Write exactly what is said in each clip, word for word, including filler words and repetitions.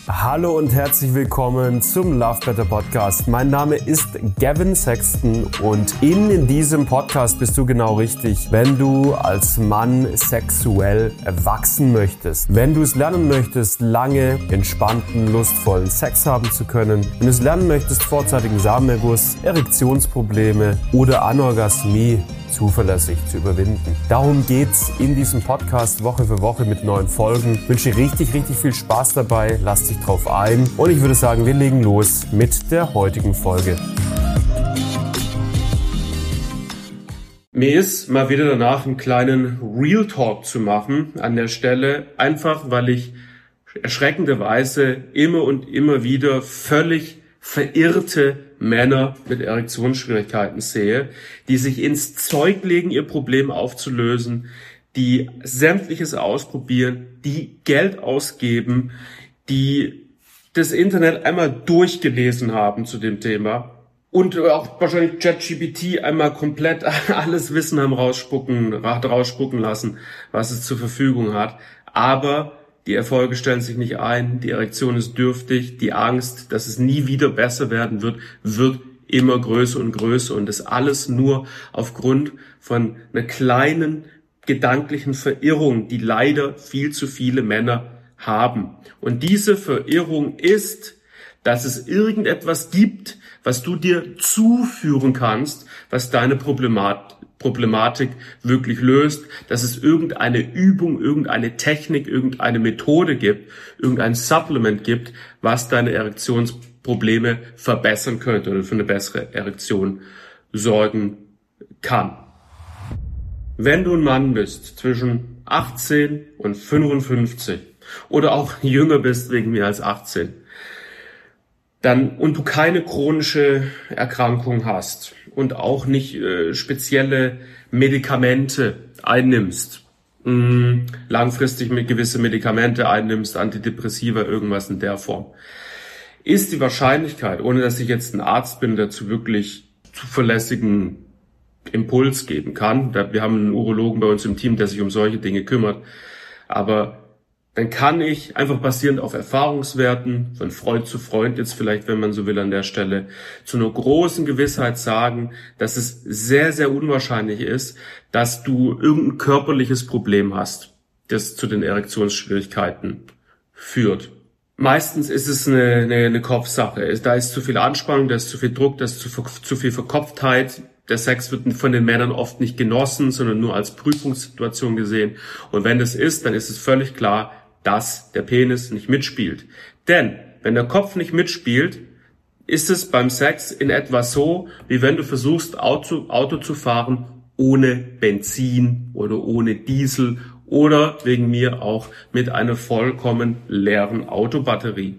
Hallo und herzlich willkommen zum Love Better Podcast. Mein Name ist Gavin Sexton und in diesem Podcast bist du genau richtig, wenn du als Mann sexuell wachsen möchtest. Wenn du es lernen möchtest, lange, entspannten, lustvollen Sex haben zu können. Wenn du es lernen möchtest, vorzeitigen Samenerguss, Erektionsprobleme oder Anorgasmie zuverlässig zu überwinden. Darum geht's in diesem Podcast Woche für Woche mit neuen Folgen. Ich wünsche dir richtig, richtig viel Spaß dabei. Lass dich drauf ein. Und ich würde sagen, wir legen los mit der heutigen Folge. Mir ist mal wieder danach einen kleinen Real Talk zu machen an der Stelle. Einfach, weil ich erschreckenderweise immer und immer wieder völlig verirrte Männer mit Erektionsschwierigkeiten sehe, die sich ins Zeug legen, ihr Problem aufzulösen, die Sämtliches ausprobieren, die Geld ausgeben, die das Internet einmal durchgelesen haben zu dem Thema und auch wahrscheinlich ChatGPT einmal komplett alles Wissen haben rausspucken, rausspucken lassen, was es zur Verfügung hat. Aber die Erfolge stellen sich nicht ein, die Erektion ist dürftig, die Angst, dass es nie wieder besser werden wird, wird immer größer und größer. Und das alles nur aufgrund von einer kleinen gedanklichen Verirrung, die leider viel zu viele Männer haben. Und diese Verirrung ist, dass es irgendetwas gibt, was du dir zuführen kannst, was deine Problematik Problematik wirklich löst, dass es irgendeine Übung, irgendeine Technik, irgendeine Methode gibt, irgendein Supplement gibt, was deine Erektionsprobleme verbessern könnte oder für eine bessere Erektion sorgen kann. Wenn du ein Mann bist zwischen achtzehn und fünfundfünfzig oder auch jünger bist wegen mehr als achtzehn, dann und du keine chronische Erkrankung hast und auch nicht äh, spezielle Medikamente einnimmst, mh, langfristig mit gewisse Medikamente einnimmst, Antidepressiva, irgendwas in der Form, ist die Wahrscheinlichkeit, ohne dass ich jetzt ein Arzt bin, dazu wirklich zuverlässigen Impuls geben kann, wir haben einen Urologen bei uns im Team, der sich um solche Dinge kümmert, aber dann kann ich einfach basierend auf Erfahrungswerten, von Freund zu Freund jetzt vielleicht, wenn man so will an der Stelle, zu einer großen Gewissheit sagen, dass es sehr, sehr unwahrscheinlich ist, dass du irgendein körperliches Problem hast, das zu den Erektionsschwierigkeiten führt. Meistens ist es eine, eine, eine Kopfsache. Da ist zu viel Anspannung, da ist zu viel Druck, da ist zu, zu viel Verkopftheit. Der Sex wird von den Männern oft nicht genossen, sondern nur als Prüfungssituation gesehen. Und wenn das ist, dann ist es völlig klar, dass der Penis nicht mitspielt. Denn wenn der Kopf nicht mitspielt, ist es beim Sex in etwa so, wie wenn du versuchst, Auto, Auto zu fahren ohne Benzin oder ohne Diesel oder wegen mir auch mit einer vollkommen leeren Autobatterie.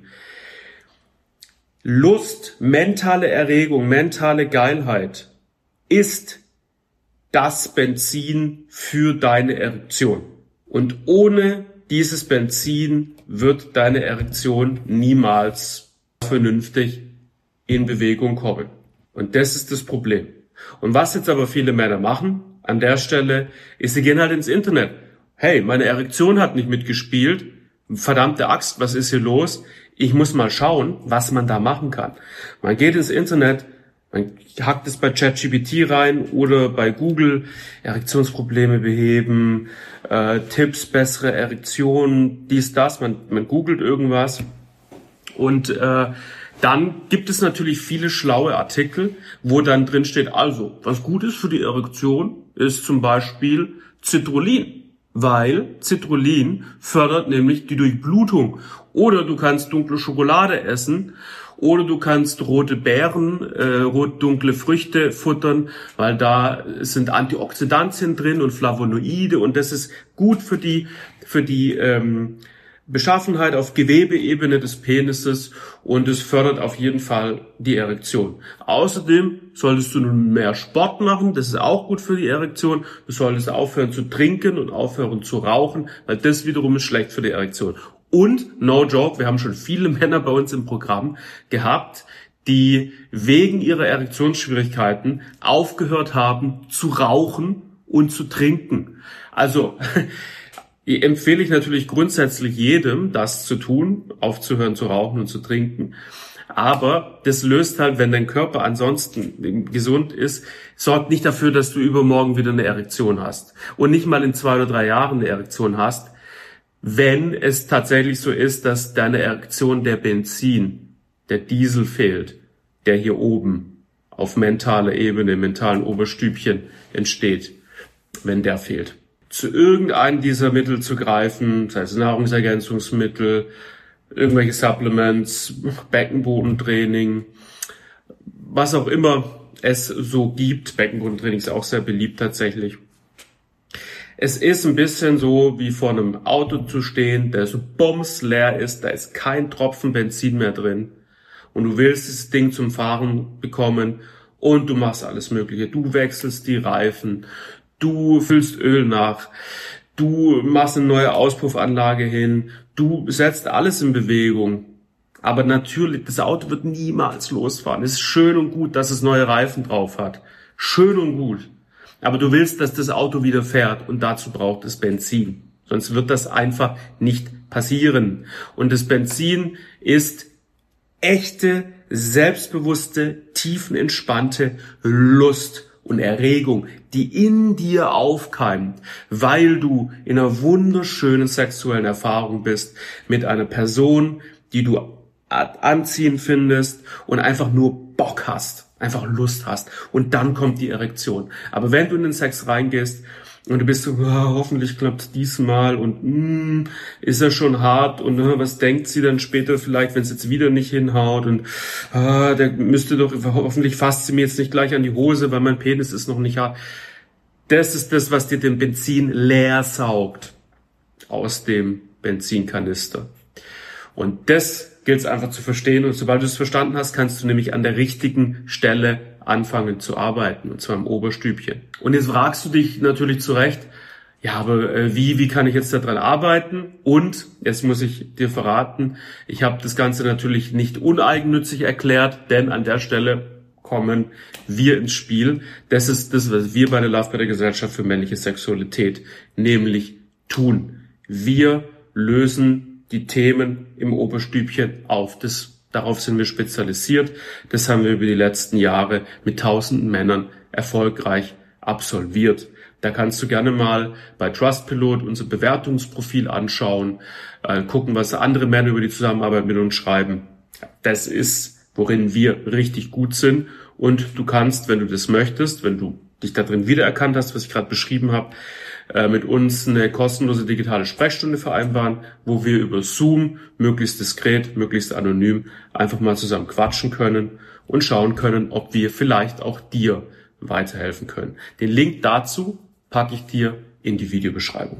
Lust, mentale Erregung, mentale Geilheit ist das Benzin für deine Erektion. Und ohne dieses Benzin wird deine Erektion niemals vernünftig in Bewegung kommen. Und das ist das Problem. Und was jetzt aber viele Männer machen an der Stelle, ist, sie gehen halt ins Internet. Hey, meine Erektion hat nicht mitgespielt. Verdammte Axt, was ist hier los? Ich muss mal schauen, was man da machen kann. Man geht ins Internet, man hackt es bei ChatGPT rein oder bei Google, Erektionsprobleme beheben, äh, Tipps, bessere Erektion, dies, das, man, man googelt irgendwas und äh, dann gibt es natürlich viele schlaue Artikel, wo dann drin steht, also, was gut ist für die Erektion, ist zum Beispiel Citrullin, weil Citrullin fördert nämlich die Durchblutung. Oder du kannst dunkle Schokolade essen, oder du kannst rote Beeren, äh, rot-dunkle Früchte futtern, weil da sind Antioxidantien drin und Flavonoide und das ist gut für die für die ähm, Beschaffenheit auf Gewebeebene des Penises und es fördert auf jeden Fall die Erektion. Außerdem solltest du nun mehr Sport machen, das ist auch gut für die Erektion. Du solltest aufhören zu trinken und aufhören zu rauchen, weil das wiederum ist schlecht für die Erektion. Und, no joke, wir haben schon viele Männer bei uns im Programm gehabt, die wegen ihrer Erektionsschwierigkeiten aufgehört haben zu rauchen und zu trinken. Also empfehle ich natürlich grundsätzlich jedem, das zu tun, aufzuhören zu rauchen und zu trinken. Aber das löst halt, wenn dein Körper ansonsten gesund ist, sorgt nicht dafür, dass du übermorgen wieder eine Erektion hast. Und nicht mal in zwei oder drei Jahren eine Erektion hast, wenn es tatsächlich so ist, dass deine Erektion der Benzin, der Diesel fehlt, der hier oben auf mentaler Ebene, im mentalen Oberstübchen entsteht, wenn der fehlt. Zu irgendeinem dieser Mittel zu greifen, sei es Nahrungsergänzungsmittel, irgendwelche Supplements, Beckenbodentraining, was auch immer es so gibt. Beckenbodentraining ist auch sehr beliebt tatsächlich. Es ist ein bisschen so, wie vor einem Auto zu stehen, der so bumsleer ist, da ist kein Tropfen Benzin mehr drin und du willst das Ding zum Fahren bekommen und du machst alles Mögliche. Du wechselst die Reifen, du füllst Öl nach, du machst eine neue Auspuffanlage hin, du setzt alles in Bewegung. Aber natürlich, das Auto wird niemals losfahren. Es ist schön und gut, dass es neue Reifen drauf hat. Schön und gut. Aber du willst, dass das Auto wieder fährt und dazu braucht es Benzin. Sonst wird das einfach nicht passieren. Und das Benzin ist echte, selbstbewusste, tiefenentspannte Lust und Erregung, die in dir aufkeimt, weil du in einer wunderschönen sexuellen Erfahrung bist mit einer Person, die du anziehend findest und einfach nur Bock hast, einfach Lust hast. Und dann kommt die Erektion. Aber wenn du in den Sex reingehst und du bist so, oh, hoffentlich klappt es diesmal und mm, ist er schon hart und uh, was denkt sie dann später vielleicht, wenn es jetzt wieder nicht hinhaut und uh, der müsste doch, hoffentlich fasst sie mir jetzt nicht gleich an die Hose, weil mein Penis ist noch nicht hart. Das ist das, was dir den Benzin leer saugt aus dem Benzinkanister. Und das gilt es einfach zu verstehen. Und sobald du es verstanden hast, kannst du nämlich an der richtigen Stelle anfangen zu arbeiten, und zwar im Oberstübchen. Und jetzt fragst du dich natürlich zu Recht, ja, aber äh, wie, wie kann ich jetzt daran arbeiten? Und jetzt muss ich dir verraten, ich habe das Ganze natürlich nicht uneigennützig erklärt, denn an der Stelle kommen wir ins Spiel. Das ist das, was wir bei der Love Better Gesellschaft für männliche Sexualität nämlich tun. Wir lösen die Themen im Oberstübchen auf. Das, darauf sind wir spezialisiert. Das haben wir über die letzten Jahre mit tausenden Männern erfolgreich absolviert. Da kannst du gerne mal bei Trustpilot unser Bewertungsprofil anschauen, äh, gucken, was andere Männer über die Zusammenarbeit mit uns schreiben. Das ist, worin wir richtig gut sind. Und du kannst, wenn du das möchtest, wenn du dich da drin wiedererkannt hast, was ich gerade beschrieben habe, mit uns eine kostenlose digitale Sprechstunde vereinbaren, wo wir über Zoom möglichst diskret, möglichst anonym einfach mal zusammen quatschen können und schauen können, ob wir vielleicht auch dir weiterhelfen können. Den Link dazu packe ich dir in die Videobeschreibung.